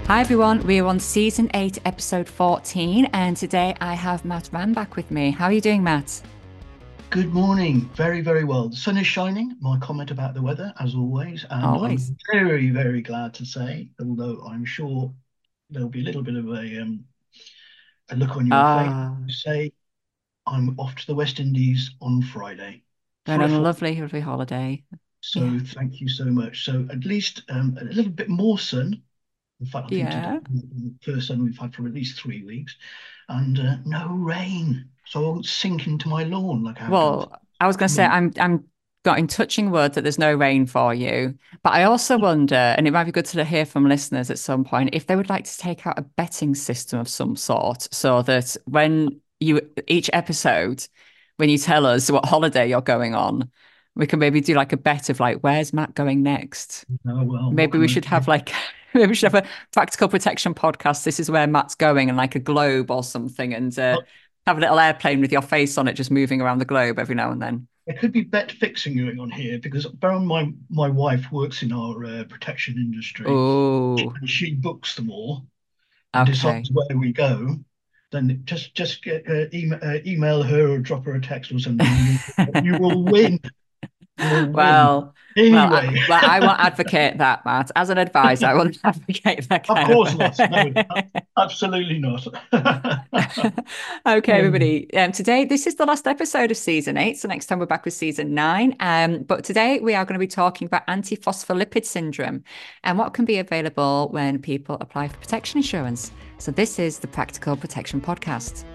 Hi everyone, we're on season 8, episode 14, and today I have Matt Ram back with me. How are you doing, Matt? Good morning. Very, very well. The sun is shining. My comment about the weather, as always, and Always. I'm very, very glad to say, although I'm sure there'll be a little bit of a look on your face, Ah, to say I'm off to the West Indies on Friday going for a on a full. lovely, lovely holiday. Yeah. So thank you so much. So at least a little bit more sun. In fact, I think today Yeah. the first sun we've had for at least 3 weeks, and no rain, so I won't sink into my lawn like I have done for Well, I was going to say months. I'm got in touching word that there's no rain for you, but I also wonder, and it might be good to hear from listeners at some point, if they would like to take out a betting system of some sort, so that when you each episode, when you tell us what holiday you're going on, we can maybe do like a bet of like, where's Matt going next? Oh well, what Maybe can we I should say? have like maybe we should have a practical protection podcast. This is where Matt's going, and like a globe or something, and have a little airplane with your face on it, just moving around the globe every now and then. There could be bet fixing going on here because bear in mind my wife works in our protection industry Oh, and she books them all and okay. decides where we go. Then just email her or drop her a text or something, and you will win. You will win. Well, Anyway, I won't advocate that, Matt. As an advisor, I won't advocate that of kind of. course not. No, absolutely not. Okay, Um, everybody. Today, this is the last episode of season 8. So next time we're back with season 9. But today we are going to be talking about antiphospholipid syndrome and what can be available when people apply for protection insurance. So this is the Practical Protection Podcast.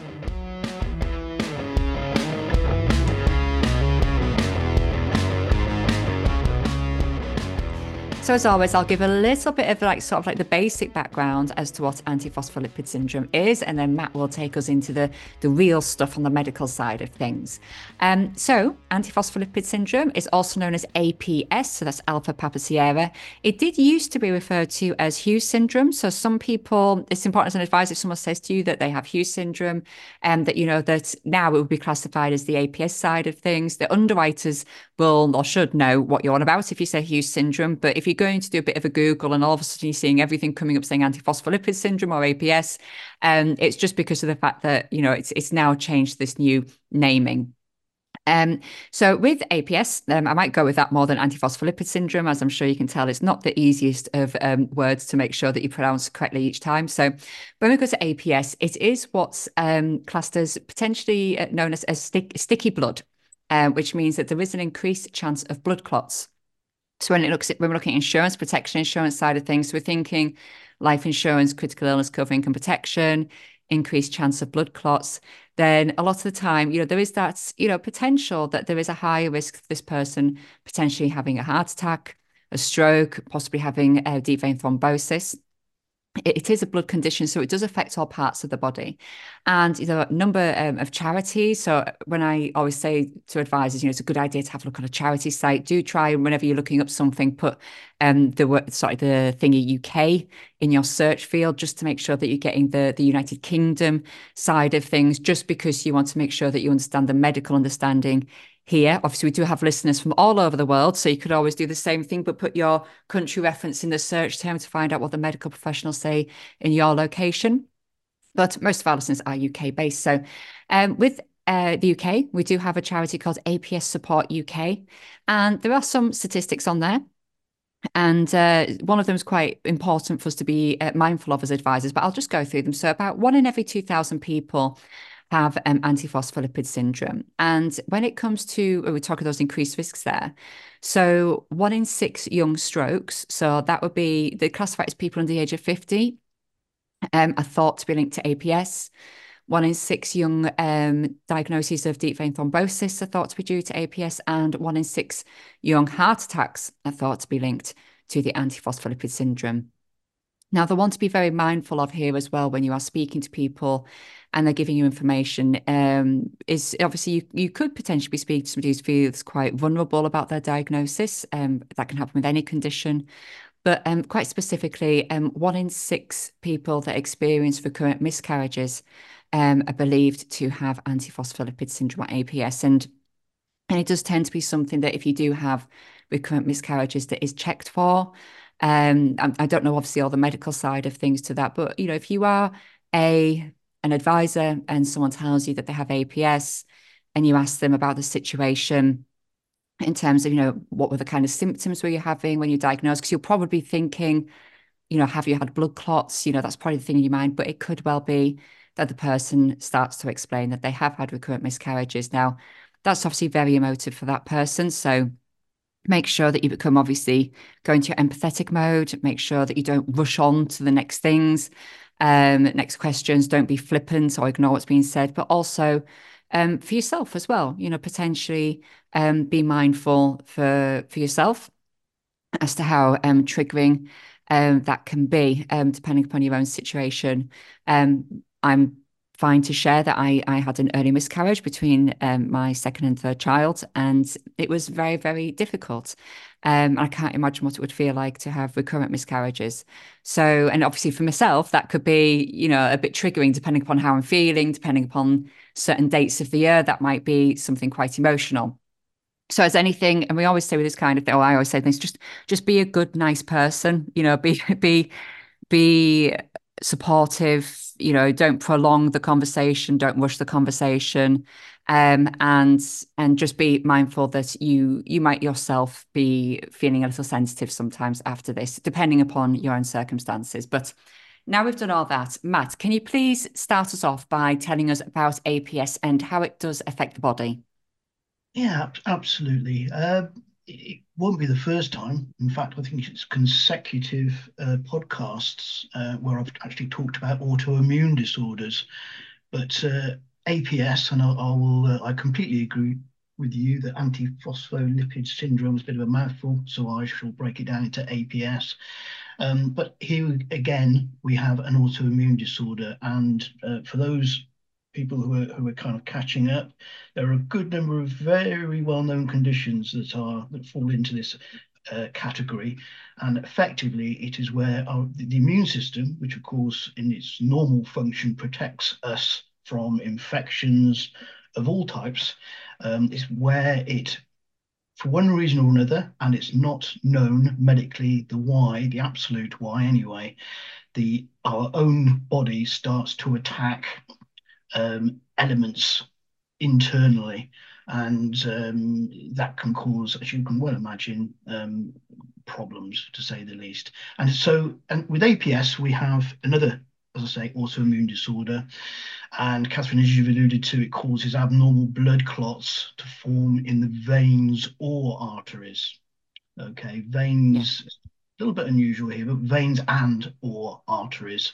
So as always, I'll give a little bit of like sort of like the basic background as to what antiphospholipid syndrome is, and then Matt will take us into the real stuff on the medical side of things. So antiphospholipid syndrome is also known as APS, so that's Alpha Papa Sierra. It did used to be referred to as Hughes syndrome. So some people, it's important as an advisor if someone says to you that they have Hughes syndrome, and that you know that now it would be classified as the APS side of things. The underwriters will or should know what you're on about if you say Hughes syndrome. But if you're going to do a bit of a Google and all of a sudden you're seeing everything coming up saying antiphospholipid syndrome or APS, it's just because of the fact that, you know, it's now changed this new naming. Um, so with APS, I might go with that more than antiphospholipid syndrome, as I'm sure you can tell, it's not the easiest of words to make sure that you pronounce correctly each time. So when we go to APS, it is what's classed as potentially known as sticky blood, which means that there is an increased chance of blood clots. So when we're looking at insurance, protection insurance side of things, we're thinking life insurance, critical illness cover, income protection, increased chance of blood clots. Then a lot of the time, you know, there is that, you know, potential that there is a higher risk of this person potentially having a heart attack, a stroke, possibly having a deep vein thrombosis. It is a blood condition, so it does affect all parts of the body. And you know, a number of charities. So when I always say to advisors, you know, it's a good idea to have a look on a charity site. Do try whenever you're looking up something, put the thingy UK in your search field just to make sure that you're getting the United Kingdom side of things, just because you want to make sure that you understand the medical understanding here. Obviously, we do have listeners from all over the world, so you could always do the same thing, but put your country reference in the search term to find out what the medical professionals say in your location. But most of our listeners are UK based. So with the UK, we do have a charity called APS Support UK, and there are some statistics on there. And one of them is quite important for us to be mindful of as advisors, but I'll just go through them. So, about one in every 2,000 people have antiphospholipid syndrome. And when it comes to, we talk of those increased risks there. So, one in six young strokes, so that would be, they classify as people under the age of 50, are thought to be linked to APS. One in six young diagnoses of deep vein thrombosis are thought to be due to APS, and one in six young heart attacks are thought to be linked to the antiphospholipid syndrome. Now, the one to be very mindful of here as well when you are speaking to people and they're giving you information is obviously you could potentially be speaking to somebody who feels quite vulnerable about their diagnosis. That can happen with any condition. But quite specifically, one in six people that experience recurrent miscarriages are believed to have antiphospholipid syndrome or APS. And it does tend to be something that if you do have recurrent miscarriages that is checked for. I don't know, obviously, all the medical side of things to that, but if you are a an advisor and someone tells you that they have APS and you ask them about the situation in terms of, what were the kind of symptoms were you having when you diagnosed? Because you're probably thinking, have you had blood clots? That's probably the thing in your mind, but it could well be that the person starts to explain that they have had recurrent miscarriages. Now, that's obviously very emotive for that person. So make sure that you become obviously go into your empathetic mode, make sure that you don't rush on to the next things, next questions, don't be flippant or ignore what's being said, but also for yourself as well, potentially be mindful for yourself as to how triggering that can be, depending upon your own situation. I'm fine to share that I had an early miscarriage between my second and third child, and it was very, very difficult. I can't imagine what it would feel like to have recurrent miscarriages. So, and obviously for myself, that could be, a bit triggering depending upon how I'm feeling, depending upon certain dates of the year, that might be something quite emotional. So as anything, and we always say with this kind of thing, or I always say things, just be a good, nice person, be supportive, don't prolong the conversation, don't rush the conversation. And just be mindful that you might yourself be feeling a little sensitive sometimes after this, depending upon your own circumstances. But now we've done all that, Matt, can you please start us off by telling us about APS and how it does affect the body? Yeah, absolutely. It won't be the first time. In fact, I think it's consecutive podcasts where I've actually talked about autoimmune disorders. But APS, and I completely agree with you that antiphospholipid syndrome is a bit of a mouthful, so I shall break it down into APS. But here again, we have an autoimmune disorder, and for those people who are kind of catching up, there are a good number of very well-known conditions that fall into this category, and effectively it is where the immune system, which of course in its normal function protects us from infections of all types, is where it, for one reason or another, and it's not known medically the why, the absolute why anyway, the our own body starts to attack elements internally, and that can cause, as you can well imagine, problems to say the least. And with APS, we have another, as I say, autoimmune disorder. And Catherine, as you've alluded to, it causes abnormal blood clots to form in the veins or arteries. Okay, Yeah. veins, a little bit unusual here, but veins and or arteries.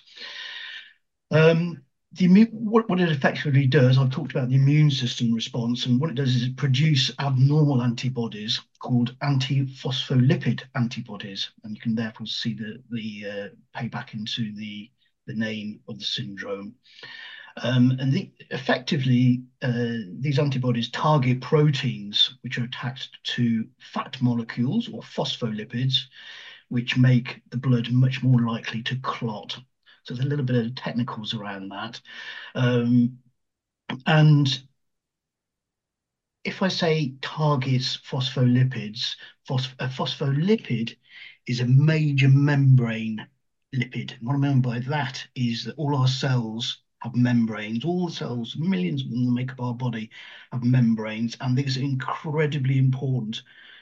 Um, what it effectively does, I've talked about the immune system response, and what it does is it produces abnormal antibodies called antiphospholipid antibodies, and you can therefore see the payback into the name of the syndrome. Effectively, these antibodies target proteins which are attached to fat molecules or phospholipids, which make the blood much more likely to clot. So there's a little bit of technicals around that. And if I say targets phospholipids, a phospholipid is a major membrane lipid. And what I mean by that is that all our cells have membranes. All cells, millions of them that make up our body, have membranes, and these are incredibly important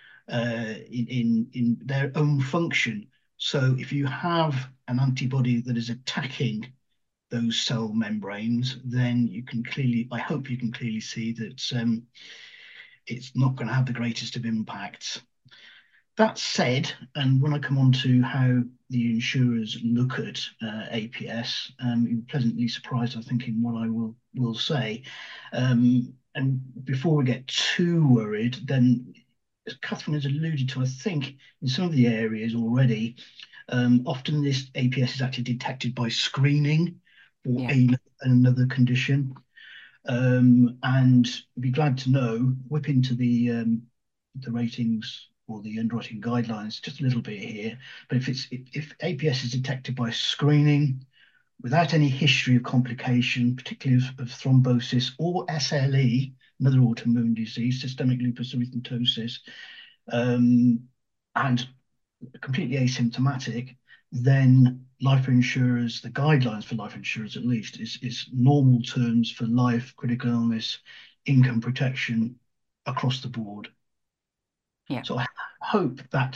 in their own function. So if you have an antibody that is attacking those cell membranes, then you can clearly, I hope you can clearly see that it's not going to have the greatest of impacts. That said, and when I come on to how the insurers look at APS, you're pleasantly surprised, I think, in what I will say. And before we get too worried, then as Catherine has alluded to, I think in some of the areas already, often this APS is actually detected by screening for Yeah. another condition. And be glad to know, whip into the ratings or the underwriting guidelines just a little bit here. But if APS is detected by screening without any history of complication, particularly of thrombosis or SLE, another autoimmune disease, systemic lupus erythematosus, and completely asymptomatic, then life insurers, the guidelines for life insurers at least, is normal terms for life, critical illness, income protection across the board. Yeah. So I hope that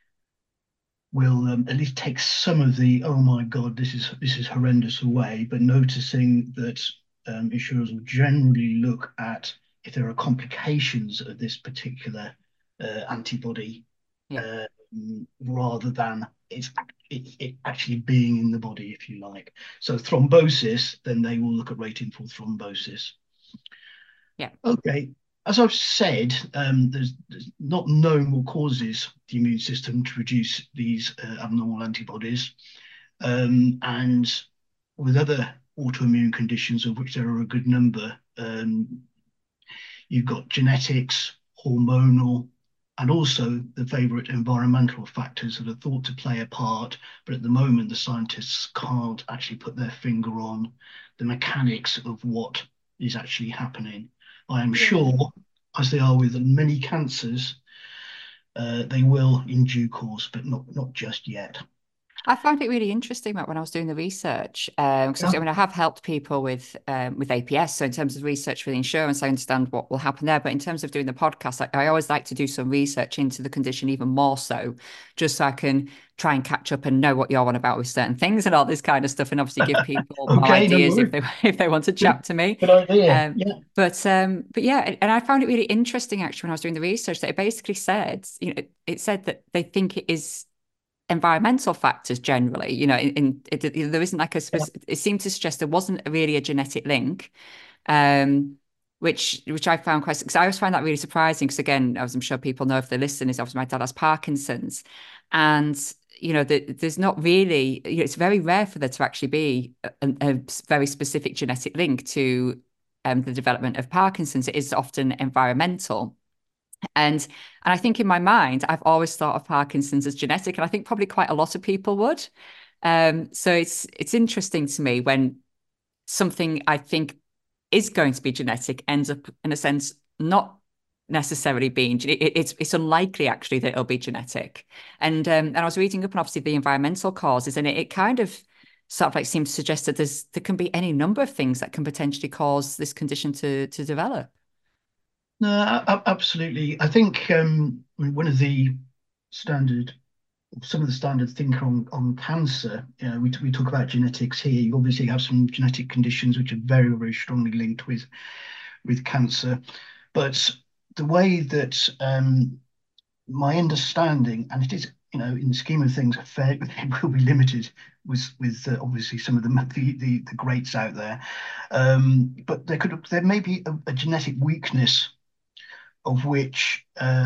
will at least take some of the oh my god, this is horrendous away, but noticing that insurers will generally look at if there are complications of this particular antibody, Yeah. rather than it actually being in the body, if you like. So thrombosis, then they will look at rating for thrombosis. Yeah. Okay. As I've said, there's not known what causes the immune system to produce these abnormal antibodies. And with other autoimmune conditions, of which there are a good number, you've got genetics, hormonal, and also the favorite environmental factors that are thought to play a part. But at the moment, the scientists can't actually put their finger on the mechanics of what is actually happening. I am Yeah. sure, as they are with many cancers, they will in due course, but not just yet. I found it really interesting, Matt, when I was doing the research, because Yeah. I mean, I have helped people with APS. So in terms of research for the insurance, I understand what will happen there. But in terms of doing the podcast, I always like to do some research into the condition even more so, just so I can try and catch up and know what you're on about with certain things and all this kind of stuff, and obviously give people more Okay, no ideas if worries. they want to Good, chat to me. good idea. Um, Yeah. but yeah, and I found it really interesting actually when I was doing the research that it basically said, it said that they think it is environmental factors generally, there isn't like a Yeah. specific, it seemed to suggest there wasn't really a genetic link, um, which I found quite, because I always find that really surprising. Because again, as I'm sure people know if they listen, is obviously my dad has Parkinson's, and there's not really, it's very rare for there to actually be a very specific genetic link to the development of Parkinson's. It is often environmental. And I think in my mind, I've always thought of Parkinson's as genetic, and I think probably quite a lot of people would. So it's interesting to me when something I think is going to be genetic ends up, in a sense, not necessarily being. It's unlikely actually that it'll be genetic. And I was reading up on obviously the environmental causes, and it kind of sort of like seems to suggest that there can be any number of things that can potentially cause this condition to develop. No, absolutely. I think one of the standard, some of the standard thinking on cancer, we talk about genetics here. You obviously have some genetic conditions which are very, very strongly linked with cancer. But the way that my understanding, and it is, in the scheme of things, fair, it will be limited with obviously some of the greats out there. But there may be a genetic weakness of which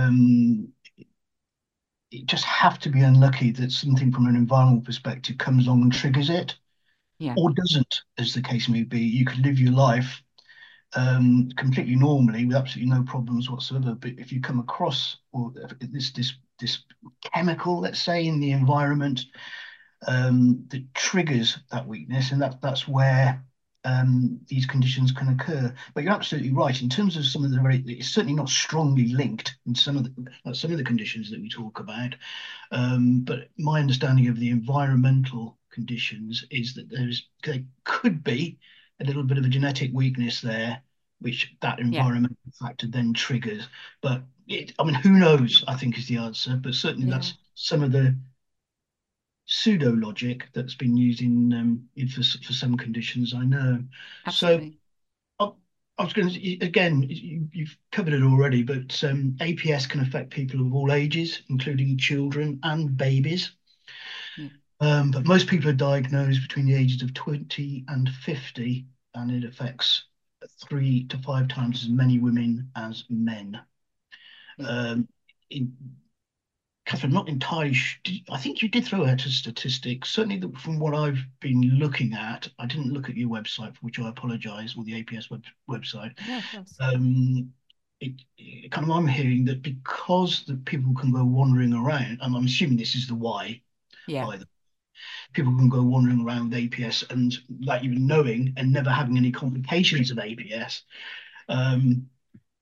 you just have to be unlucky that something from an environmental perspective comes along and triggers it, Yeah, or doesn't, as the case may be. You could live your life completely normally with absolutely no problems whatsoever, but if you come across or this chemical, let's say, in the environment, that triggers that weakness, and that's where these conditions can occur. But you're absolutely right in terms of some of the it's certainly not strongly linked in some of the conditions that we talk about. But my understanding of the environmental conditions is that there could be a little bit of a genetic weakness there, which that yeah, environmental factor then triggers. But I mean, who knows? I think is the answer. But certainly yeah, that's some of the pseudo logic that's been used for some conditions I know. So absolutely. I, I was going to again, you've covered it already, but APS can affect people of all ages, including children and babies. Yeah. But most people are diagnosed between the ages of 20 and 50, and it affects 3 to 5 times as many women as men. Yeah. Um, in, Catherine, not entirely. I think you did throw out a statistic. Certainly, from what I've been looking at, I didn't look at your website, for which I apologise, or the APS website. Yeah, of course. Um, it kind of I'm hearing that because the people can go wandering around, and I'm assuming this is the why, Yeah. by the people can go wandering around with APS and without even knowing and never having any complications of APS. Um,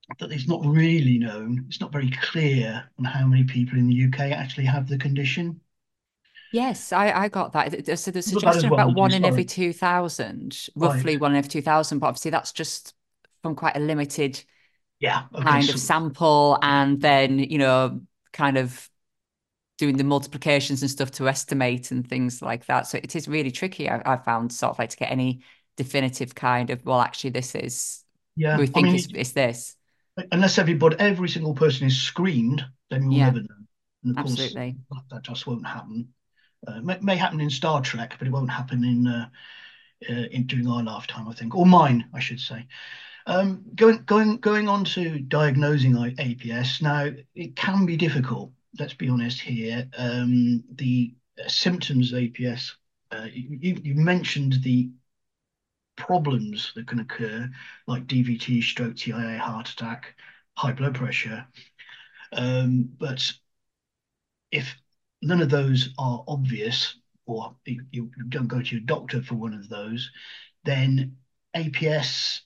that it's not really known. It's not very clear on how many people in the UK actually have the condition. Yes, I got that. So the You got that as suggestion well, about did you? one in every Sorry. 2,000, Right. roughly one in every 2,000, but obviously that's just from quite a limited Yeah. Okay. kind of So sample, and then, kind of doing the multiplications and stuff to estimate and things like that. So it is really tricky, I found, sort of like to get any definitive kind of, well, actually, this is, yeah, we I think mean, it's this. unless every single person is screened, then we'll Yeah, never know. And of course, absolutely. that just won't happen. May happen in Star Trek, but it won't happen in during our lifetime, I think, or mine, I should say. Going on to diagnosing APS. Now, it can be difficult. Let's be honest here. The symptoms of APS. You mentioned the problems that can occur, like DVT, stroke, TIA, heart attack, high blood pressure. But if none of those are obvious, or you don't go to your doctor for one of those, then APS,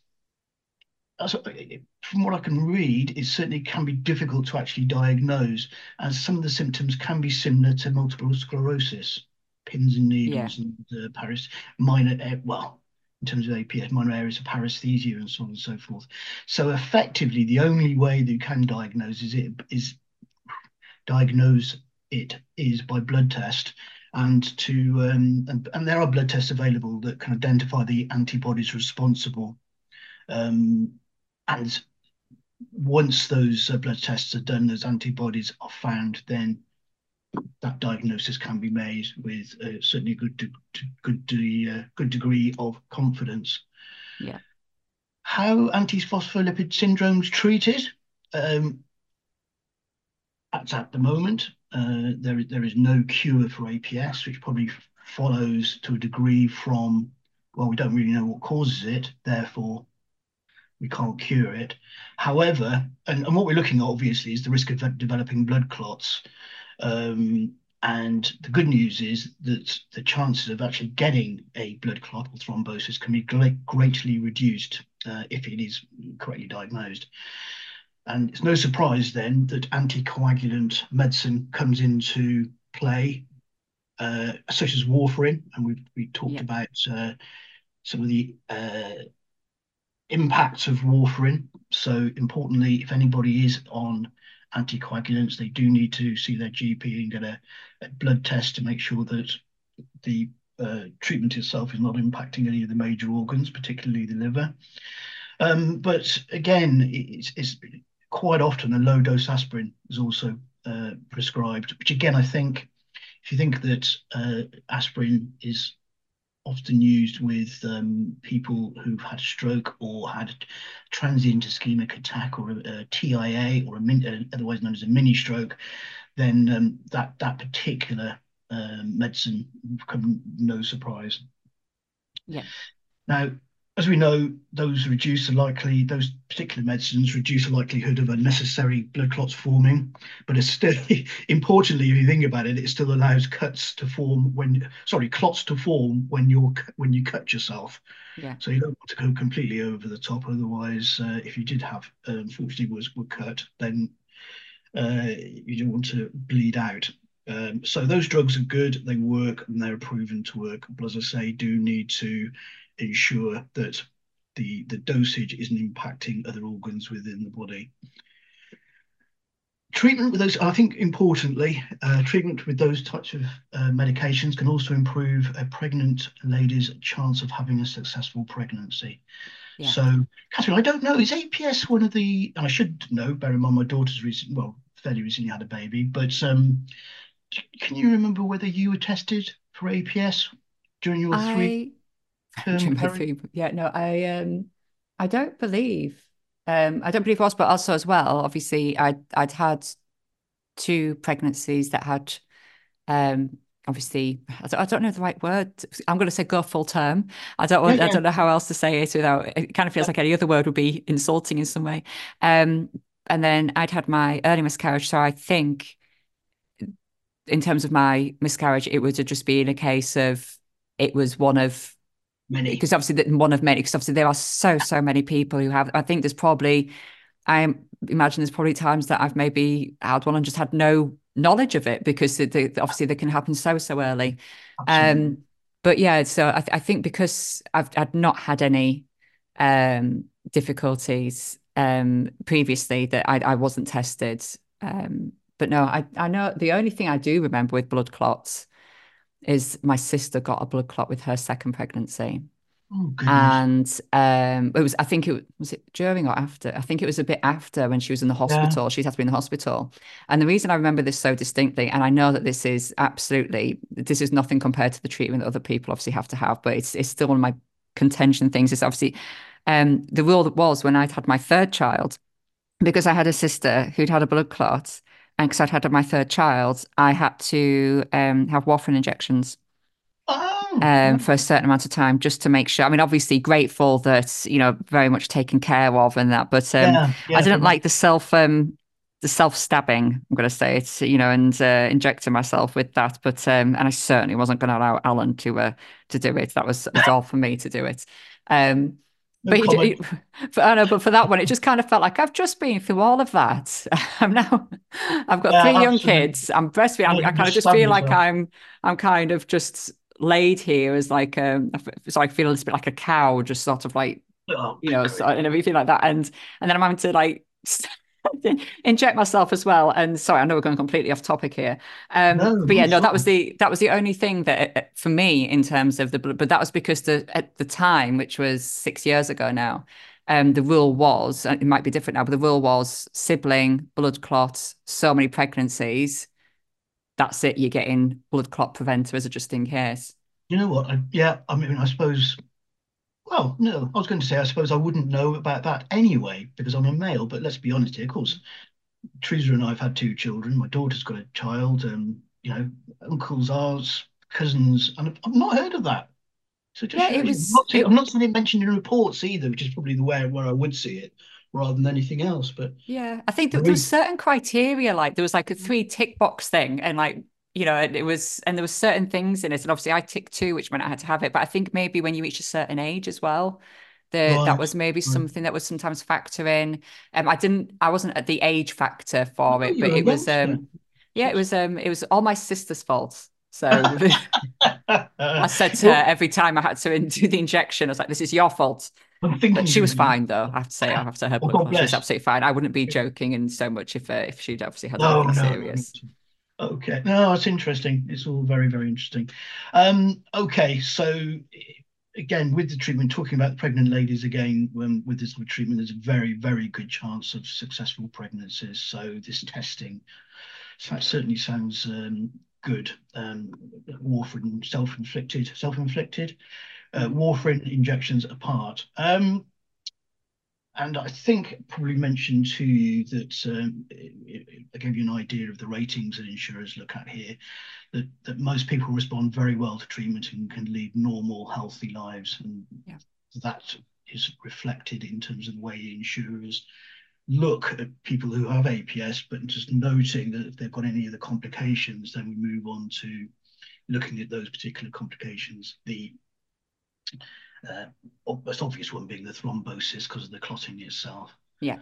from what I can read, it certainly can be difficult to actually diagnose, as some of the symptoms can be similar to multiple sclerosis, pins and Yeah, needles, and minor, well, in terms of APS, minor areas of paresthesia, and so on and so forth. So effectively, the only way that you can diagnose it is by blood test, and there are blood tests available that can identify the antibodies responsible. Um, and once those blood tests are done, those antibodies are found, then that diagnosis can be made with certainly a good degree of confidence. yeah, How antiphospholipid syndrome's treated? Um, at the moment, there is no cure for APS, which probably follows to a degree from, well, we don't really know what causes it, therefore we can't cure it. However, and what we're looking at obviously is the risk of developing blood clots. Um, and the good news is that the chances of actually getting a blood clot or thrombosis can be greatly reduced if it is correctly diagnosed. And it's no surprise then that anticoagulant medicine comes into play, such as warfarin, and we talked yeah, about some of the impacts of warfarin. So importantly, if anybody is on anticoagulants, they do need to see their GP and get a blood test to make sure that the treatment itself is not impacting any of the major organs, particularly the liver. But again, it's quite often a low dose aspirin is also prescribed, which again, I think if you think that aspirin is often used with people who've had a stroke or had a transient ischemic attack or a TIA or otherwise known as a mini stroke, then that particular medicine will come no surprise. yeah, Now, as we know, those particular medicines reduce the likelihood of unnecessary blood clots forming, but it's still, importantly, if you think about it, it still allows clots to form when you cut yourself. yeah, So you don't want to go completely over the top. Otherwise, if you did have, unfortunately, were cut, then you don't want to bleed out. So those drugs are good, they work, and they're proven to work. But as I say, do need to ensure that the dosage isn't impacting other organs within the body. Treatment with those, I think importantly, treatment with those types of medications can also improve a pregnant lady's chance of having a successful pregnancy. yeah. So, Catherine, I don't know, is APS one of the, and I should know, bear in mind my daughter's fairly recently had a baby, but can you remember whether you were tested for APS during your I term During my period? three, yeah, no, I don't believe, I don't believe I was, but also as well, obviously, I'd had two pregnancies that had, obviously, I don't know the right word. I'm going to say go full term. Yeah, I yeah, don't know how else to say it without, it kind of feels yeah. like any other word would be insulting in some way. Um, and then I'd had my early miscarriage, so I think in terms of my miscarriage, it would have just been a case of it was one of, Many. because obviously one of many, because obviously there are so many people who have, I think there's probably I imagine there's probably times that I've maybe had one and just had no knowledge of it because obviously they can happen so early. Absolutely. Um, but yeah, so I think because I'd not had any difficulties previously that I wasn't tested. But no, I know the only thing I do remember with blood clots is my sister got a blood clot with her second pregnancy. Oh goodness. And it was, I think it was it during or after? I think it was a bit after when she was in the Yeah. hospital. She'd had to be in the hospital. And the reason I remember this so distinctly, and I know that this is nothing compared to the treatment that other people obviously have to have, but it's still one of my contention things is obviously the rule that was when I'd had my third child, because I had a sister who'd had a blood clot, and because I'd had my third child, I had to have warfarin injections Oh, right. for a certain amount of time just to make sure. I mean, obviously grateful that, very much taken care of and that, but Yeah. I Yeah. didn't like the self stabbing, I'm going to say it, and injecting myself with that. But and I certainly wasn't going to allow Alan to do it. It's all for me to do it. Um, No but comment. I know, but for that one, it just kind of felt like I've just been through all of that. I'm now, I've got Yeah. three young Absolutely. kids. I'm breastfeeding. Yeah. I You kind of just just stab feel like yourself. I'm kind of just laid here as like so I feel a little bit like a cow, just sort of like Oh, good grief. and everything like that, and then I'm having to like inject myself as well. And sorry, I know we're going completely off topic here, No, but no, yeah, it's no, that fine. was the only thing that for me in terms of the blood, but that was because at the time, which was 6 years ago now. The rule was, and it might be different now, but the rule was sibling, blood clots, so many pregnancies, that's it. You're getting blood clot preventer as a just in case. You know what? Yeah. I mean, I suppose. Well, no, I was going to say, I suppose I wouldn't know about that anyway because I'm a male. But let's be honest here. Of course, Teresa and I have had two children. My daughter's got a child, and uncles, aunts, cousins, and I've not heard of that. So it just Yeah, it shows you. was I've not seen it mentioned in reports either, which is probably the way where I would see it rather than anything else. But yeah. I think there was very, certain criteria, like there was like a three tick box thing, and like and there was certain things in it, and obviously I ticked two, which meant I had to have it. But I think maybe when you reach a certain age as well, that right, was maybe right. something that was sometimes factor in. I wasn't at the age factor No, for it, but you're a youngster. yeah, it was all my sister's fault. So I said to her Well, every time I had to do the injection, I was like, "This is your fault." I'm But thinking she of was you. fine, though. I have to say, after her Oh, blood God clot, she was bless. absolutely fine. I wouldn't be joking in so much if she'd obviously had No, anything no, no, no. serious. Okay. No, it's interesting. It's all very, very interesting. Okay. So again, with the treatment, talking about pregnant ladies again, with this treatment, there's a very, very good chance of successful pregnancies. So this testing certainly sounds good. Warfarin self-inflicted, Mm. warfarin injections apart. And I think probably mentioned to you that I gave you an idea of the ratings that insurers look at here, that most people respond very well to treatment and can lead normal, healthy lives. And Yeah. that is reflected in terms of the way insurers look at people who have APS, but just noting that if they've got any of the complications, then we move on to looking at those particular complications. The uh, most obvious one being the thrombosis because of the clotting itself. Yeah.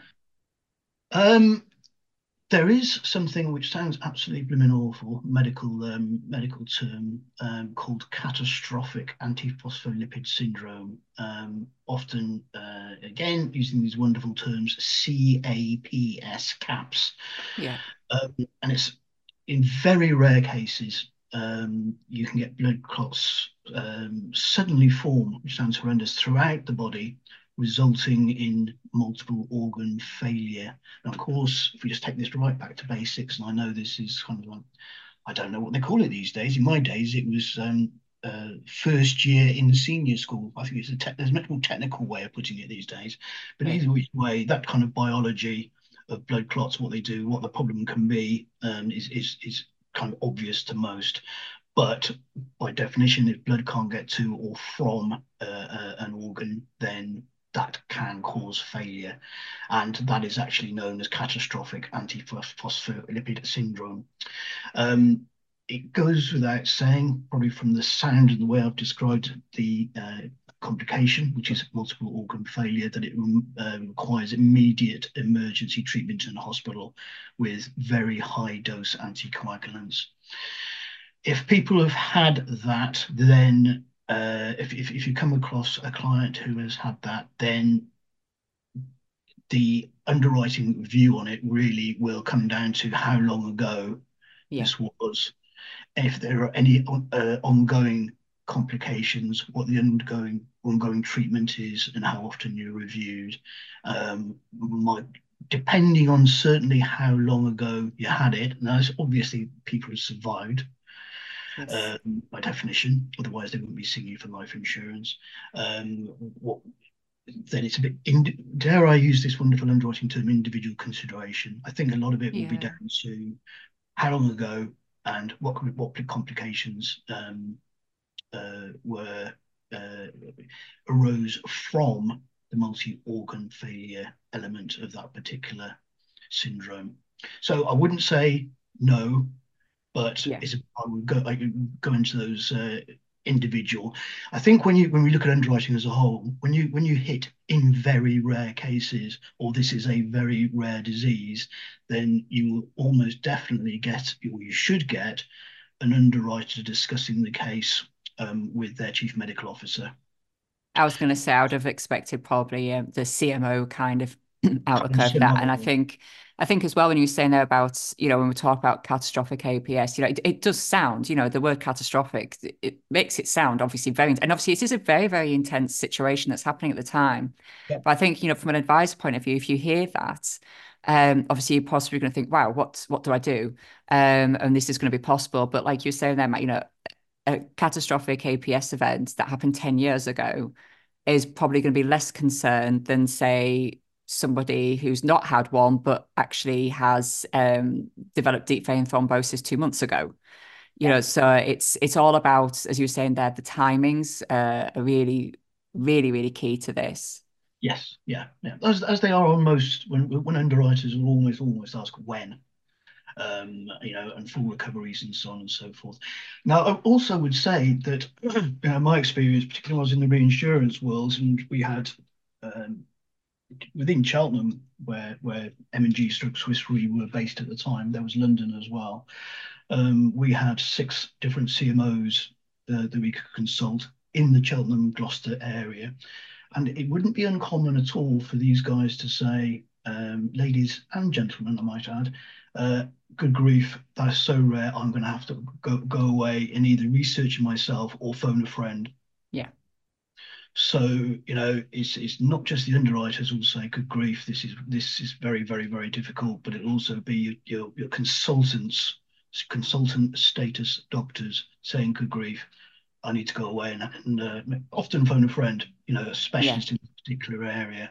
Um, there is something which sounds absolutely blooming awful, medical term called catastrophic antiphospholipid syndrome. Often, again, using these wonderful terms, CAPS, CAPS. Yeah. And it's in very rare cases, you can get blood clots suddenly form, which sounds horrendous, throughout the body, resulting in multiple organ failure. And of course, if we just take this right back to basics, and I know this is kind of like, I don't know what they call it these days. In my days, it was first year in senior school. I think there's a much more technical way of putting it these days. But Right. either which way, that kind of biology of blood clots, what they do, what the problem can be, is kind of obvious to most. But by definition, if blood can't get to or from an organ, then that can cause failure. And that is actually known as catastrophic antiphospholipid syndrome. It goes without saying, probably from the sound and the way I've described the complication, which is multiple organ failure, that it requires immediate emergency treatment in hospital with very high dose anticoagulants. If people have had that, then if you come across a client who has had that, then the underwriting view on it really will come down to how long ago Yeah. this was, if there are any ongoing complications, what the ongoing treatment is, and how often you're reviewed. Depending on certainly how long ago you had it. Now, it's obviously people who survived, Yes. by definition, otherwise they wouldn't be seeing you for life insurance. What then it's a bit, dare I use this wonderful underwriting term, individual consideration. I think a lot of it will be Yeah. down to how long ago and what complications were arose from the multi-organ failure element of that particular syndrome. So I wouldn't say no, but Yeah. I could go into those individual. I think when we look at underwriting as a whole, when you hit in very rare cases, or this is a very rare disease, then you will almost definitely get, or you should get, an underwriter discussing the case with their chief medical officer. I was going to say I would have expected probably the CMO kind of out of And curve for that. similar, And I think as well, when you were saying there about, when we talk about catastrophic APS, it does sound, the word catastrophic, it makes it sound obviously very, and obviously it is a very, very intense situation that's happening at the time. yeah, But I think, from an advisor point of view, if you hear that, obviously you're possibly going to think, wow, what do I do? And this is going to be possible. But like you're saying there, Matt, a catastrophic APS event that happened 10 years ago is probably going to be less concerned than, say, somebody who's not had one, but actually has developed deep vein thrombosis 2 months ago. yeah. So it's all about, as you were saying there, the timings are really, really, really key to this. Yes, yeah, yeah. As they are on most, when underwriters will almost ask when, and full recoveries and so on and so forth. Now, I also would say that, my experience, particularly when I was in the reinsurance world, and we had um, within Cheltenham, where M&G Stroke Swiss Re were based at the time, there was London as well. We had 6 different CMOs that we could consult in the Cheltenham Gloucester area, and it wouldn't be uncommon at all for these guys to say, ladies and gentlemen, I might add, good grief, that's so rare, I'm going to have to go away and either research it myself or phone a friend. Yeah. So, it's not just the underwriters who will say, good grief, this is very, very, very difficult, but it'll also be your consultant status doctors saying, good grief, I need to go away, and often phone a friend, a Yeah. specialist in a particular area.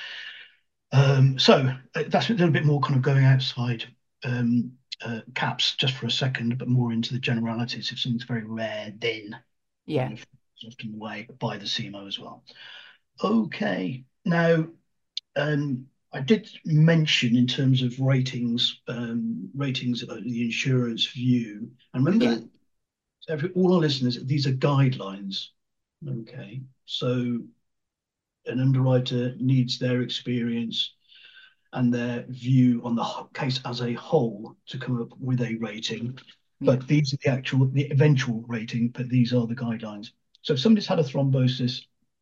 So that's a little bit more kind of going outside um, caps just for a second, but more into the generalities. If something's very rare, then phone Yeah. a friend is often the way, by the CMO as well. Okay, now I did mention in terms of ratings about the insurance view. And Yeah. remember, all our listeners, these are guidelines. Okay, so an underwriter needs their experience and their view on the case as a whole to come up with a rating. Yeah. But these are the eventual rating, but these are the guidelines. So if somebody's had a thrombosis,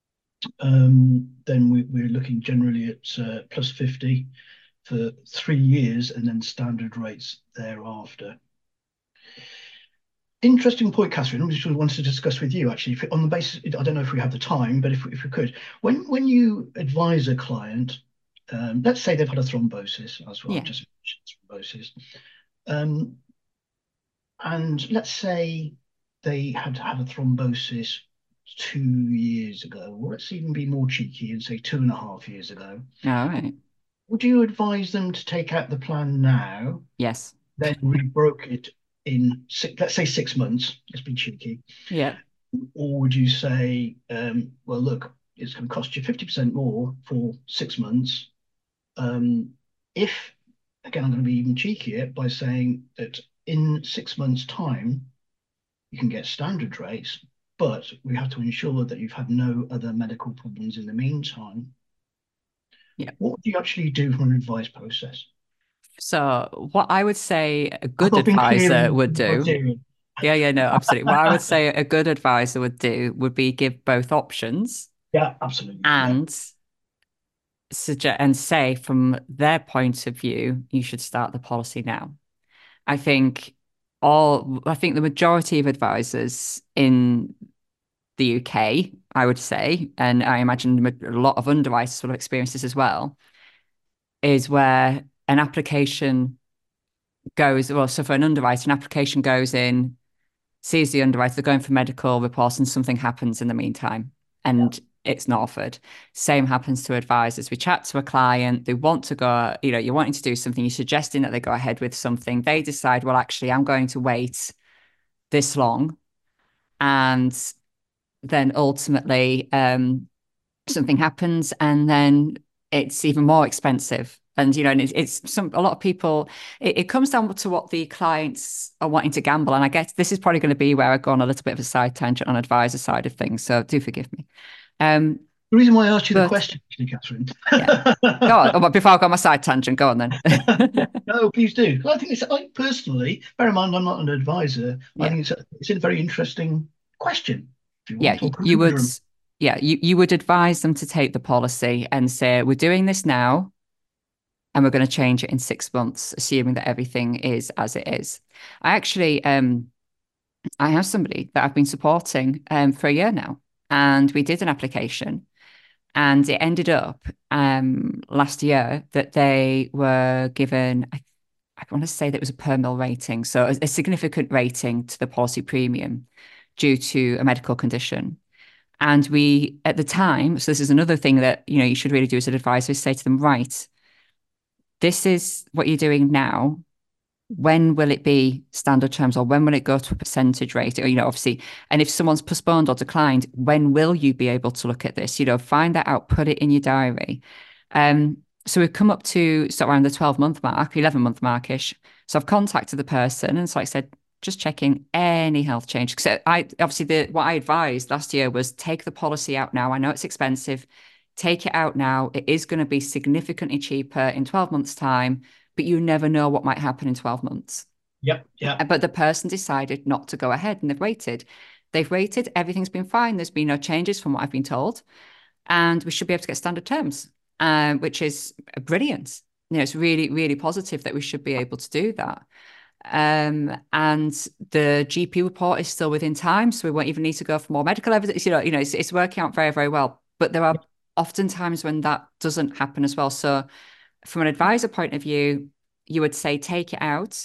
then we're looking generally at plus 50 for 3 years and then standard rates thereafter. Interesting point, Catherine. I just wanted to discuss with you actually, on the basis, I don't know if we have the time, but if we could, when you advise a client, let's say they've had a thrombosis, as well, Yeah. just mentioned thrombosis, um, and let's say they had had a thrombosis 2 years ago, or let's even be more cheeky and say 2.5 years ago. All right. Would you advise them to take out the plan now, Yes. then rebroke it in let's say 6 months? Let's be cheeky. Yeah. Or would you say, well, look, it's going to cost you 50% more for 6 months? If, again, I'm going to be even cheekier by saying that in 6 months' time, you can get standard rates, but we have to ensure that you've had no other medical problems in the meantime. Yeah. What do you actually do from an advice process? So what I would say a Have good I been clear advisor in would the do, criteria? yeah, no, absolutely. What I would say a good advisor would do would be give both options Yeah, absolutely. Yeah. and suggest and say from their point of view, you should start the policy now. I think I think the majority of advisors in the UK, I would say, and I imagine a lot of underwriters will have experienced this as well, is where an application goes, well, so for an underwriter, an application goes in, sees the underwriter, they're going for medical reports, and something happens in the meantime, Yeah. and it's not offered. Same happens to advisors. We chat to a client, they want to go, you're wanting to do something, you're suggesting that they go ahead with something. They decide, well, actually, I'm going to wait this long. And then ultimately, something happens, and then it's even more expensive. And and it's some a lot of people. It comes down to what the clients are wanting to gamble. And I guess this is probably going to be where I go on a little bit of a side tangent on advisor side of things. So do forgive me. Um, The reason why I asked you the but question, actually, Catherine. yeah, go on. Oh, but before I go on my side tangent, go on then. No, please do. I think I personally, bear in mind, I'm not an advisor. I Yeah, think it's a very interesting question, if you yeah, want, or you would. conundrum. Yeah, you would advise them to take the policy and say, we're doing this now, and we're going to change it in 6 months, assuming that everything is as it is. I actually, I have somebody that I've been supporting for a year now, and we did an application, and it ended up last year that they were given, I want to say that it was a per mil rating, so a significant rating to the policy premium due to a medical condition. And we, at the time, so this is another thing that you should really do as an advisor, is say to them, right, this is what you're doing now. When will it be standard terms, or when will it go to a percentage rate? Or, obviously, and if someone's postponed or declined, when will you be able to look at this? Find that out, put it in your diary. So we've come up to sort of around the 12-month mark, 11-month markish. So I've contacted the person, and so I said, just checking any health change. So I obviously what I advised last year was take the policy out now. I know it's expensive. Take it out now. It is going to be significantly cheaper in 12 months' time, but you never know what might happen in 12 months. Yep, yep. But the person decided not to go ahead, and they've waited. They've waited. Everything's been fine. There's been no changes from what I've been told. And we should be able to get standard terms, which is brilliant. It's really, really positive that we should be able to do that. And the GP report is still within time, so we won't even need to go for more medical evidence. It's working out very, very well. But there are often times when that doesn't happen as well. So from an advisor point of view, you would say take it out,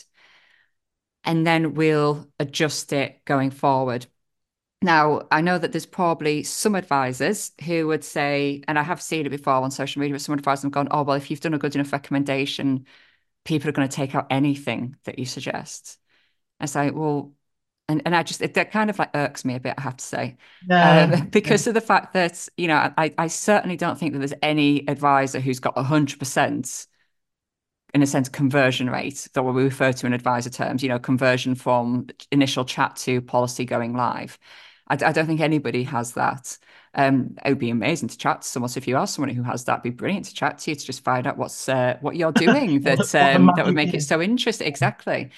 and then we'll adjust it going forward. Now, I know that there's probably some advisors who would say, and I have seen it before on social media, where some advisors have gone, oh, well, if you've done a good enough recommendation, people are going to take out anything that you suggest. I say, well, and I just, that kind of like irks me a bit, I have to say, Yeah, yeah, because of the fact that, I certainly don't think that there's any advisor who's got 100%, in a sense, conversion rate that we refer to in advisor terms, conversion from initial chat to policy going live. I don't think anybody has that. It would be amazing to chat to someone. So if you are someone who has that, it'd be brilliant to chat to you to just find out what you're doing what the that would magic make it is. so interesting. Exactly.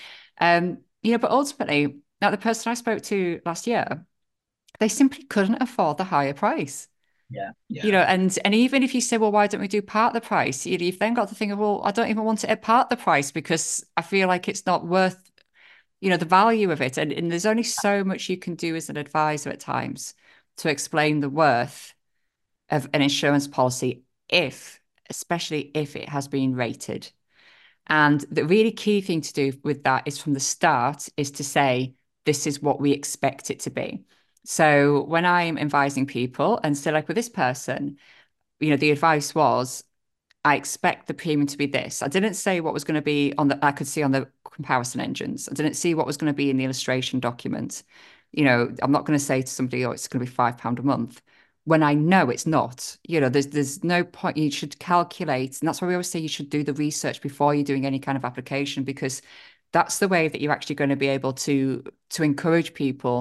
But ultimately, now the person I spoke to last year, they simply couldn't afford the higher price. Yeah, yeah. And even if you say, well, why don't we do part the price? You've then got to think of, well, I don't even want it at part the price because I feel like it's not worth, the value of it. And there's only so much you can do as an advisor at times to explain the worth of an insurance policy especially if it has been rated. And the really key thing to do with that is from the start is to say, this is what we expect it to be. So when I'm advising people and say, like with this person, the advice was, I expect the premium to be this. I didn't say what was going to be I could see on the comparison engines. I didn't see what was going to be in the illustration document. I'm not going to say to somebody, oh, it's going to be £5 a month when I know it's not. There's no point. You should calculate. And that's why we always say you should do the research before you're doing any kind of application, because that's the way that you're actually going to be able to encourage people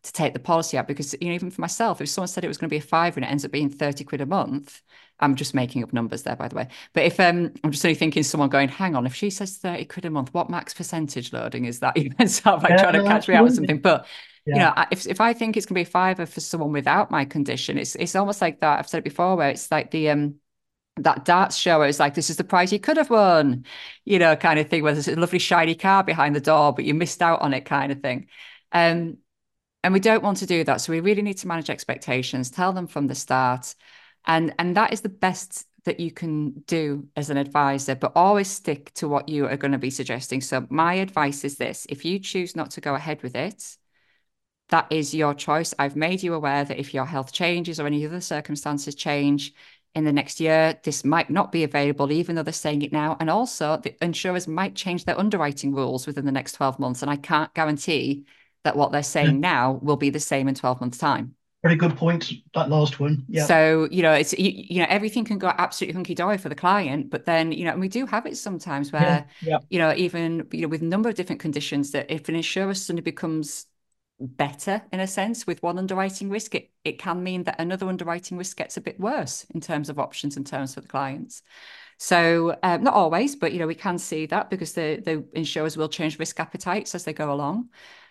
to take the policy out, because even for myself, if someone said it was going to be a fiver and it ends up being 30 quid a month, I'm just making up numbers there, by the way. But if I'm just only thinking someone going, hang on, if she says 30 quid a month, what max percentage loading is that? Even sort of like Yeah, trying to no, catch me out with absolutely. something. But Yeah. if I think it's going to be a fiver for someone without my condition, it's almost like that. I've said it before, where it's like the that darts show where it's like, this is the prize you could have won, kind of thing, where there's a lovely shiny car behind the door, but you missed out on it, kind of thing. Um, and we don't want to do that. So we really need to manage expectations, tell them from the start. And that is the best that you can do as an advisor, but always stick to what you are going to be suggesting. So my advice is this: if you choose not to go ahead with it, that is your choice. I've made you aware that if your health changes or any other circumstances change in the next year, this might not be available, even though they're saying it now. And also, the insurers might change their underwriting rules within the next 12 months. And I can't guarantee that what they're Yeah. saying now will be the same in 12 months' time. Very good point. That last one. Yeah. So, it's, everything can go absolutely hunky dory for the client, but then, and we do have it sometimes Yeah. where, Yeah. even, with a number of different conditions, that if an insurer suddenly becomes better in a sense with one underwriting risk, it can mean that another underwriting risk gets a bit worse in terms of options and terms for the clients. So not always, but we can see that because the insurers will change risk appetites as they go along.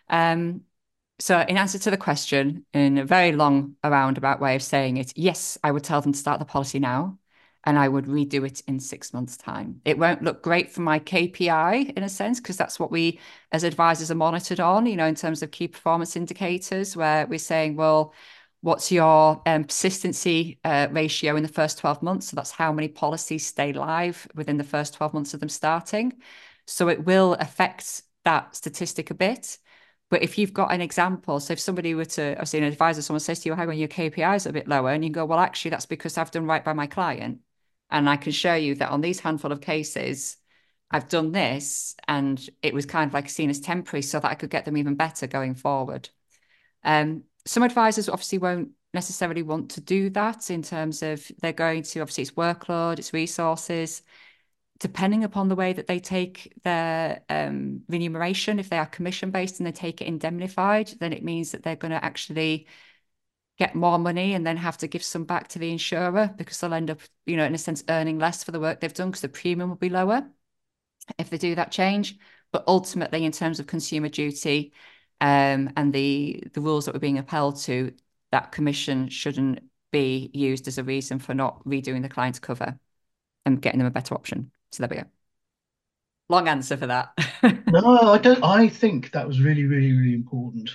So in answer to the question, in a very long roundabout way of saying it, yes, I would tell them to start the policy now, and I would redo it in 6 months' time. It won't look great for my KPI in a sense, because that's what we as advisors are monitored on, in terms of key performance indicators, where we're saying, well, what's your persistency ratio in the first 12 months? So that's how many policies stay live within the first 12 months of them starting. So it will affect that statistic a bit. But if you've got an example, so if somebody were to, I've seen an advisor, someone says to you, hang on, your KPIs are a bit lower, and you go, well, actually, that's because I've done right by my client. And I can show you that on these handful of cases, I've done this, and it was kind of like seen as temporary so that I could get them even better going forward. Some advisors obviously won't necessarily want to do that in terms of they're going to, obviously, it's workload, it's resources. Depending upon the way that they take their remuneration, if they are commission based and they take it indemnified, then it means that they're going to actually get more money and then have to give some back to the insurer, because they'll end up, in a sense, earning less for the work they've done because the premium will be lower if they do that change. But ultimately, in terms of consumer duty and the rules that we're being upheld to, that commission shouldn't be used as a reason for not redoing the client's cover and getting them a better option. So there we go. Long answer for that. No, I don't. I think that was really, really, really important.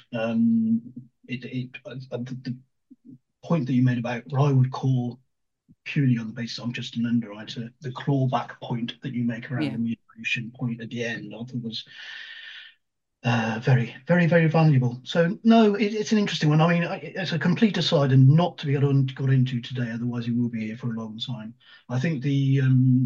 The point that you made about what I would call, purely on the basis I'm just an underwriter, the clawback point that you make around Yeah. the remuneration point at the end, I think was very, very, very valuable. So no, it's an interesting one. I mean, it's a complete aside and not to be got into today, otherwise we will be here for a long time. I think the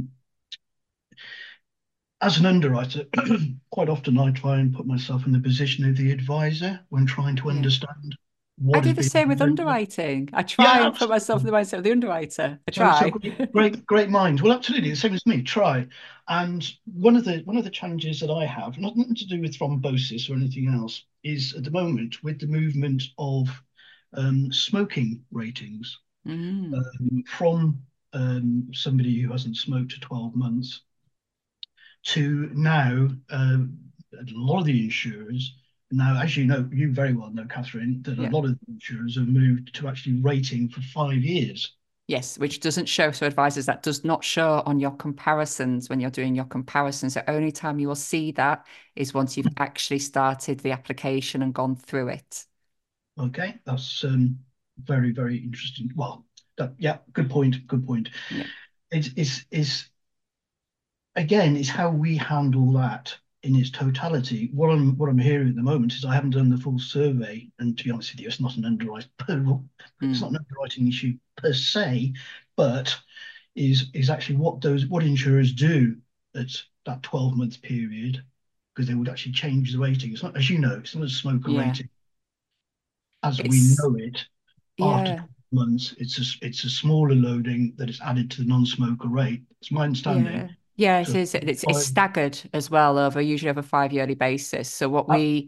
as an underwriter, quite often I try and put myself in the position of the advisor when trying to Yeah. understand I what do is the being same with presented. underwriting. I try Yeah, and put myself in absolutely. the mindset of the underwriter. I So try. great, great, great minds. Well, absolutely, the same as me. Try. And one of the challenges that I have, nothing to do with thrombosis or anything else, is at the moment with the movement of smoking ratings Mm, from somebody who hasn't smoked for 12 months to now a lot of the insurers. Now, as you know, you very well know, Catherine, that a yeah. lot of the insurers have moved to actually rating for 5 years. Yes, which doesn't show. So advisors, that does not show on your comparisons when you're doing your comparisons. The only time you will see that is once you've actually started the application and gone through it. Okay, that's very, very interesting. Well, yeah, good point. Good point. Yeah. It's again, it's how we handle that in its totality. What I'm hearing at the moment is I haven't done the full survey, and to be honest with you, it's not Mm. an underwriting issue per se, but is actually what insurers do at that 12-month period, because they would actually change the rating. It's not, as you know, it's not a smoker Yeah. rating as we It's, know it after yeah. 12 months. It's a smaller loading that is added to the non-smoker rate. It's my understanding. Yeah. Yeah, it So is. It's by staggered as well, usually over a 5 yearly basis. So what uh, we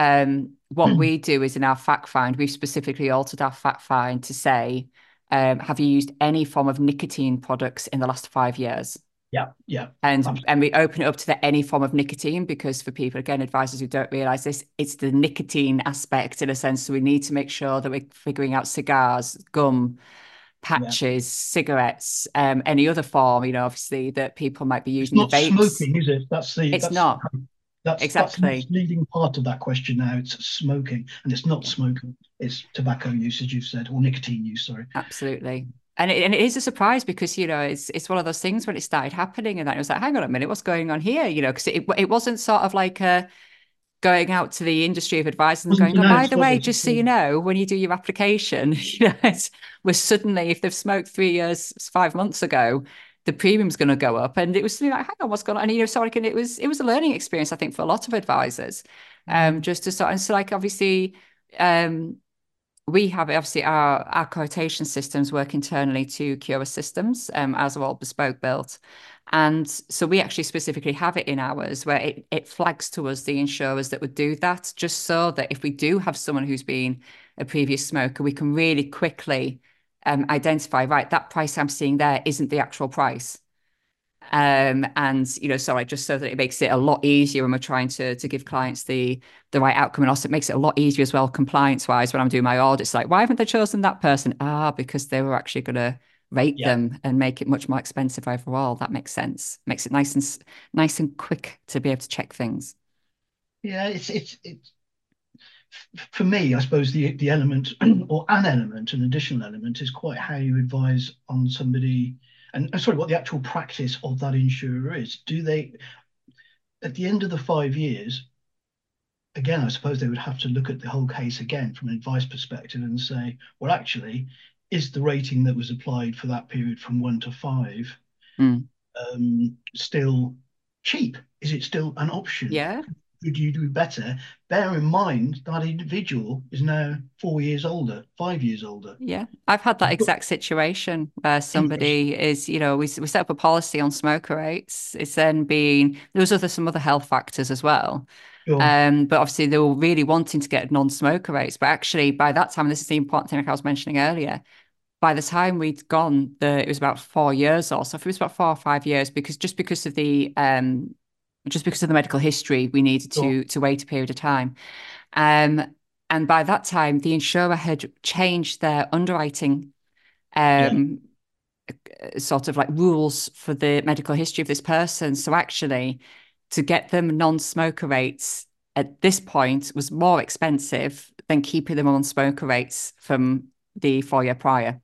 What we do is in our fact find, we've specifically altered our fact find to say, have you used any form of nicotine products in the last 5 years? Yeah, yeah, And we open it up to the any form of nicotine because for people, again, advisors who don't realize this, it's the nicotine aspect in a sense. So we need to make sure that we're figuring out cigars, gum, yeah. patches, cigarettes, any other form, obviously that people might be It's using the not vapes. smoking, is it? It's not That's the exactly. misleading part of that question now. It's smoking, and it's not Yeah. smoking. It's tobacco use, as you've said, or nicotine use. Sorry. Absolutely. And it is a surprise because, it's one of those things when it started happening and then it was like, hang on a minute, what's going on here? Because it wasn't sort of like going out to the industry of advisors and Wasn't going, oh, by announced, the was way, it? just so you know, when you do your application, we're suddenly, if they've smoked 3 years, 5 months ago, the premium's going to go up. And it was something like, hang on, what's going on? And, so like, and it was a learning experience, I think, for a lot of advisors, Mm. just to sort and so like, obviously, um, we have obviously our quotation systems work internally to Cura systems, as are all bespoke built. And so we actually specifically have it in ours where it flags to us the insurers that would do that, just so that if we do have someone who's been a previous smoker, we can really quickly identify, right, that price I'm seeing there isn't the actual price. And sorry, just so that it makes it a lot easier when we're trying to give clients the right outcome. And also it makes it a lot easier as well, compliance wise, when I'm doing my audits, like, why haven't they chosen that person? Because they were actually going to rate Yeah, them and make it much more expensive overall. That makes sense. Makes it nice and quick to be able to check things. yeah. It's for me. I suppose the element or an element, an additional element, is quite how you advise on somebody, and sorry, what the actual practice of that insurer is. Do they, at the end of the 5 years, again, I suppose they would have to look at the whole case again from an advice perspective and say, well, actually, is the rating that was applied for that period from 1 to 5 Mm. still cheap? Is it still an option? Yeah. Could you do better? Bear in mind that individual is now 4 years older, 5 years older. Yeah, I've had that exact situation where Interesting. somebody is, we set up a policy on smoker rates. It's then been, there was some other health factors as well. Sure. But obviously they were really wanting to get non-smoker rates. But actually by that time, this is the important thing like I was mentioning earlier, by the time we'd gone, it was about 4 years or so. If it was about 4 or 5 years, because of the medical history, we needed Sure. to wait a period of time. Um, and by that time, the insurer had changed their underwriting Yeah. um, sort of like rules for the medical history of this person. So actually, to get them non-smoker rates at this point was more expensive than keeping them on smoker rates from the 4 year prior.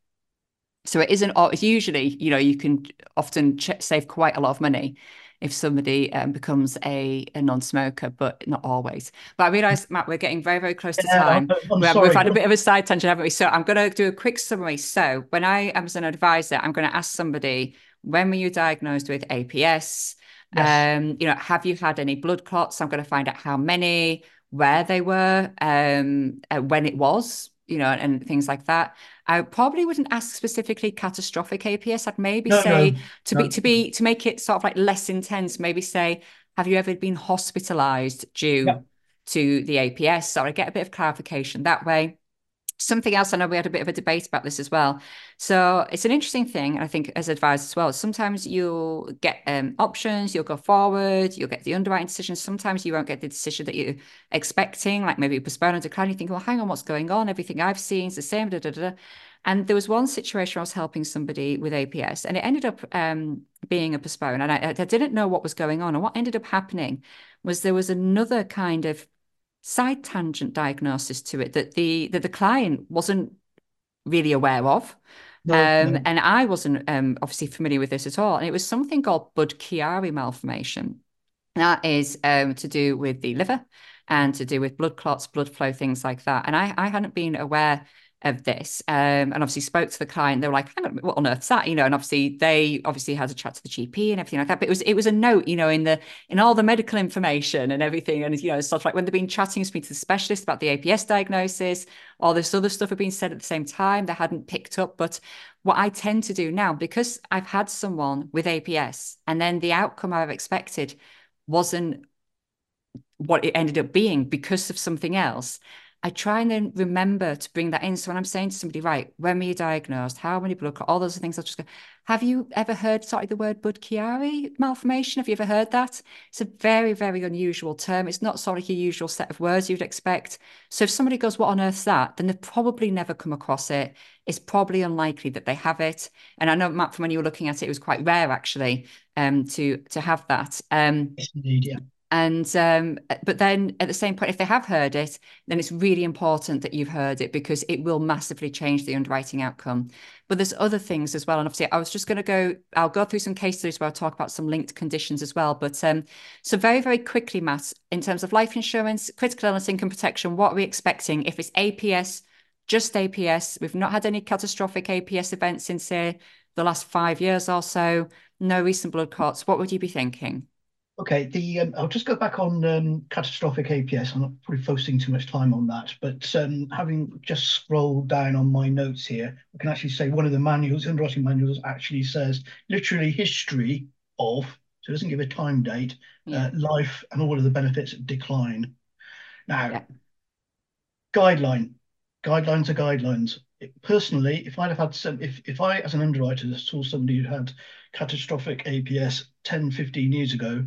So it isn't, it's usually, you can often save quite a lot of money if somebody becomes a non-smoker, but not always. But I realise, Matt, we're getting very, very close to Yeah, time. I'm We've sorry. had a bit of a side tangent, haven't we? So I'm going to do a quick summary. So when I am as an advisor, I'm going to ask somebody, when were you diagnosed with APS? Yes. Have you had any blood clots? I'm going to find out how many, where they were, when it was, and things like that. I probably wouldn't ask specifically catastrophic APS. I'd maybe No, say no, no. to make it sort of like less intense, maybe say, have you ever been hospitalized Yeah. due to the APS? Or I get a bit of clarification that way. Something else, I know we had a bit of a debate about this as well. So it's an interesting thing, I think, as advisors as well. Sometimes you'll get options, you'll go forward, you'll get the underwriting decision. Sometimes you won't get the decision that you're expecting, like maybe postpone or decline. You think, well, hang on, what's going on? Everything I've seen is the same. Da, da, da. And there was one situation where I was helping somebody with APS, and it ended up being a postpone. And I didn't know what was going on. And what ended up happening was there was another kind of side tangent diagnosis to it that the client wasn't really aware of. No, no. And I wasn't obviously familiar with this at all. And it was something called Budd-Chiari malformation. That is to do with the liver and to do with blood clots, blood flow, things like that. And I hadn't been aware of this. And obviously spoke to the client. They were like, hang on, what on earth's that? And obviously they obviously had a chat to the GP and everything like that. But it was a note, in all the medical information and everything. And stuff like when they've been chatting to me to the specialist about the APS diagnosis, all this other stuff had been said at the same time, they hadn't picked up. But what I tend to do now, because I've had someone with APS and then the outcome I've expected wasn't what it ended up being because of something else, I try and then remember to bring that in. So when I'm saying to somebody, right, when were you diagnosed? How many blood clots? All those things, I'll just go, have you ever heard, sorry, the word Budd-Chiari malformation? Have you ever heard that? It's a very, very unusual term. It's not sort of your usual set of words you'd expect. So if somebody goes, what on earth's that? Then they've probably never come across it. It's probably unlikely that they have it. And I know, Matt, from when you were looking at it, it was quite rare actually to have that. Yes, indeed, yeah. And but then at the same point, if they have heard it, then it's really important that you've heard it because it will massively change the underwriting outcome. But there's other things as well. And obviously, I was just going to I'll go through some case studies where I'll talk about some linked conditions as well. But so very, very quickly, Matt, in terms of life insurance, critical illness income protection, what are we expecting? If it's APS, just APS, we've not had any catastrophic APS events since, say, the last 5 years or so, no recent blood clots, what would you be thinking? Okay, the I'll just go back on catastrophic APS. I'm not probably focusing too much time on that, but having just scrolled down on my notes here, I can actually say one of the manuals, underwriting manuals, actually says literally history of, so it doesn't give a time date, Yeah. life and all of the benefits decline. Now, Yeah. guideline, guidelines are guidelines. Personally, if I'd have had some, if I, as an underwriter, saw somebody who had catastrophic APS 10, 15 years ago,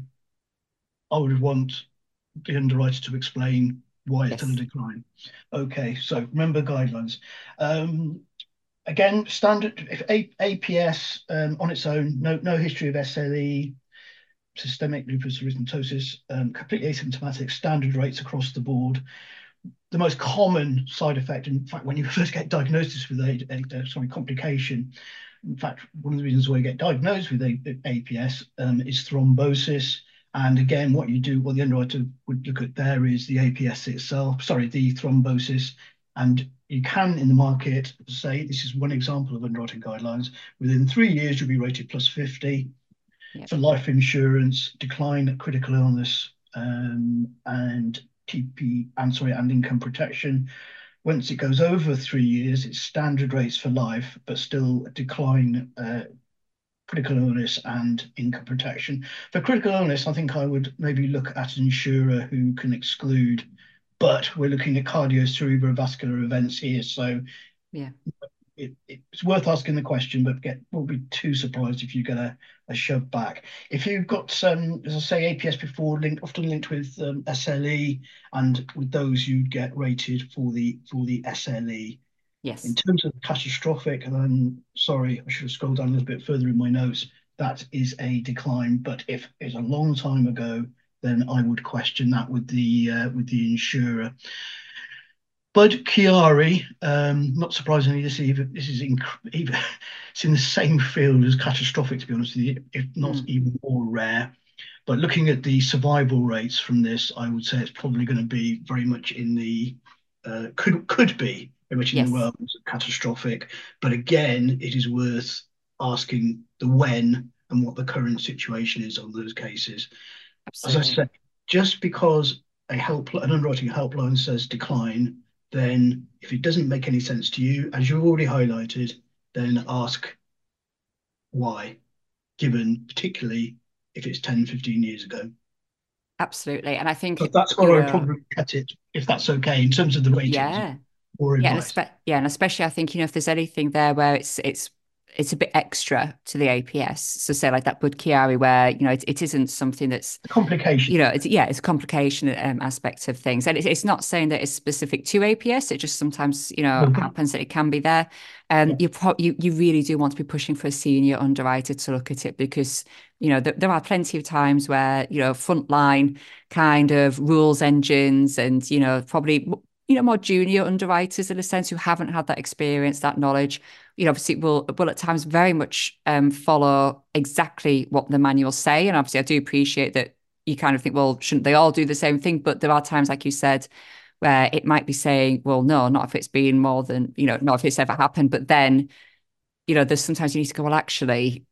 I would want the underwriter to explain why it's on a Yes. decline. Okay, so remember guidelines. Um, Again, standard if APS on its own, no history of SLE, systemic lupus erythematosus, completely asymptomatic, standard rates across the board. The most common side effect, in fact, when you first get diagnosis with complication, in fact, one of the reasons why you get diagnosed with APS is thrombosis. And again, what the underwriter would look at there is the APS itself, sorry, the thrombosis. And you can, in the market, say, this is one example of underwriting guidelines, within 3 years, you'll be rated plus 50 Yeah. for life insurance, decline critical illness, and and income protection. Once it goes over 3 years, it's standard rates for life, but still decline critical illness and income protection. For critical illness, I think I would maybe look at an insurer who can exclude, but we're looking at cardiovascular events here. So Yeah. it's worth asking the question, but won't be too surprised if you get a shove back. If you've got as I say, APS before, often linked with SLE, and with those you'd get rated for the SLE. In Yes. terms of catastrophic, and I'm sorry, I should have scrolled down a little bit further in my notes. That is a decline, but if it's a long time ago, then I would question that with the insurer. Budd-Chiari, not surprisingly, this is even it's in the same field as catastrophic, to be honest with you, if not Mm. even more rare. But looking at the survival rates from this, I would say it's probably going to be very much in the could be very much in the Yes. realms of catastrophic. But again, it is worth asking the when and what the current situation is on those cases. As I Absolutely. said, just because an underwriting helpline says decline, then if it doesn't make any sense to you, as you've already highlighted, then ask why, given particularly if it's 10, 15 years ago. Absolutely. And I But think, that's where I'd probably cut it, if that's okay, in terms of the ratings yeah. or Yeah, and advice. and especially I think, if there's anything there where it's a bit extra to the APS. So say like that Budd-Chiari where, it isn't something that's, The complication. it's a complication aspect of things. And it's not saying that it's specific to APS. It just sometimes, Okay. happens that it can be there. Yeah. You really do want to be pushing for a senior underwriter to look at it because, there are plenty of times where, frontline kind of rules engines and, probably more junior underwriters in a sense who haven't had that experience, that knowledge, obviously will at times very much follow exactly what the manuals say. And obviously I do appreciate that you kind of think, well, shouldn't they all do the same thing? But there are times, like you said, where it might be saying, well, no, not if it's been more than, not if it's ever happened. But then, there's sometimes you need to go, well, actually,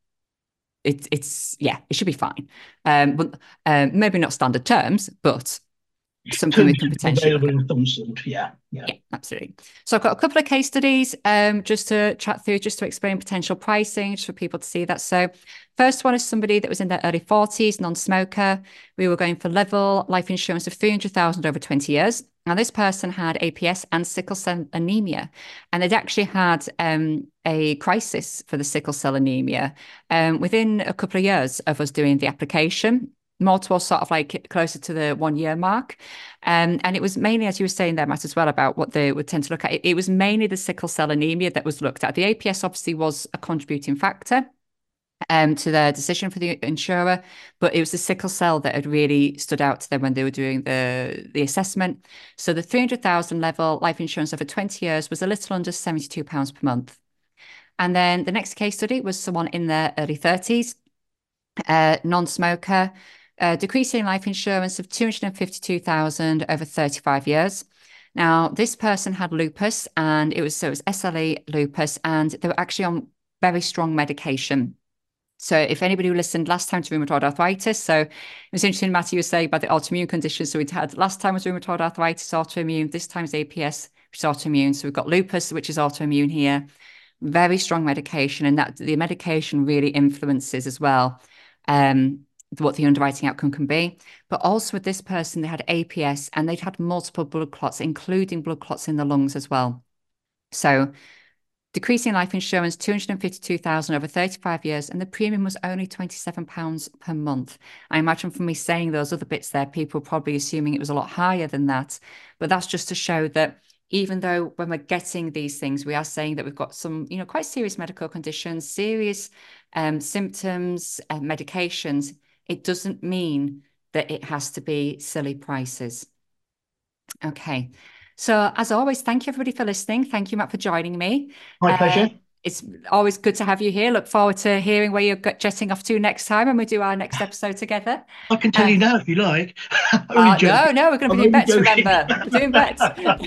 it's yeah, it should be fine. But maybe not standard terms, but something we can Alternative potentially look available at. of some sort. Yeah, yeah. Yeah, absolutely. So I've got a couple of case studies just to chat through, just to explain potential pricing, just for people to see that. So first one is somebody that was in their early 40s, non-smoker. We were going for level life insurance of 300,000 over 20 years. Now, this person had APS and sickle cell anemia, and they'd actually had a crisis for the sickle cell anemia within a couple of years of us doing the application, more towards sort of like closer to the 1 year mark. And it was mainly, as you were saying there, Matt, as well, about what they would tend to look at. It was mainly the sickle cell anemia that was looked at. The APS obviously was a contributing factor to their decision for the insurer, but it was the sickle cell that had really stood out to them when they were doing the assessment. So the 300,000 level life insurance over 20 years was a little under £72 per month. And then the next case study was someone in their early 30s, non-smoker, decreasing life insurance of 252,000 over 35 years. Now, this person had lupus, and it was SLE lupus, and they were actually on very strong medication. So if anybody who listened last time to rheumatoid arthritis, so it was interesting, Matthew, you were saying about the autoimmune conditions. So we'd had last time was rheumatoid arthritis, autoimmune. This time is APS, which is autoimmune. So we've got lupus, which is autoimmune here. Very strong medication, and that the medication really influences as well what the underwriting outcome can be. But also with this person, they had APS and they'd had multiple blood clots, including blood clots in the lungs as well. So decreasing life insurance, 252,000 over 35 years, and the premium was only £27 per month. I imagine from me saying those other bits there, people probably assuming it was a lot higher than that. But that's just to show that even though when we're getting these things, we are saying that we've got some, quite serious medical conditions, serious symptoms, medications, it doesn't mean that it has to be silly prices. Okay. So as always, thank you everybody for listening. Thank you, Matt, for joining me. My pleasure. It's always good to have you here. Look forward to hearing where you're jetting off to next time when we do our next episode together. I can tell you now if you like. No, we're going to be doing bets, remember. We're doing bets.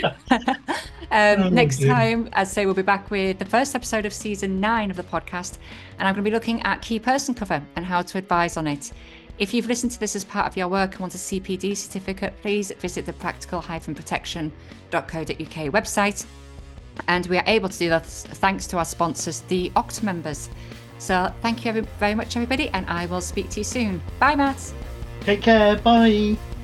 Next time, as I say, we'll be back with the first episode of season 9 of the podcast, and I'm going to be looking at key person cover and how to advise on it. If you've listened to this as part of your work and want a CPD certificate, please visit the practical-protection.co.uk website. And we are able to do that thanks to our sponsors, the Oct members. So thank you very much, everybody, and I will speak to you soon. Bye, Matt. Take care. Bye.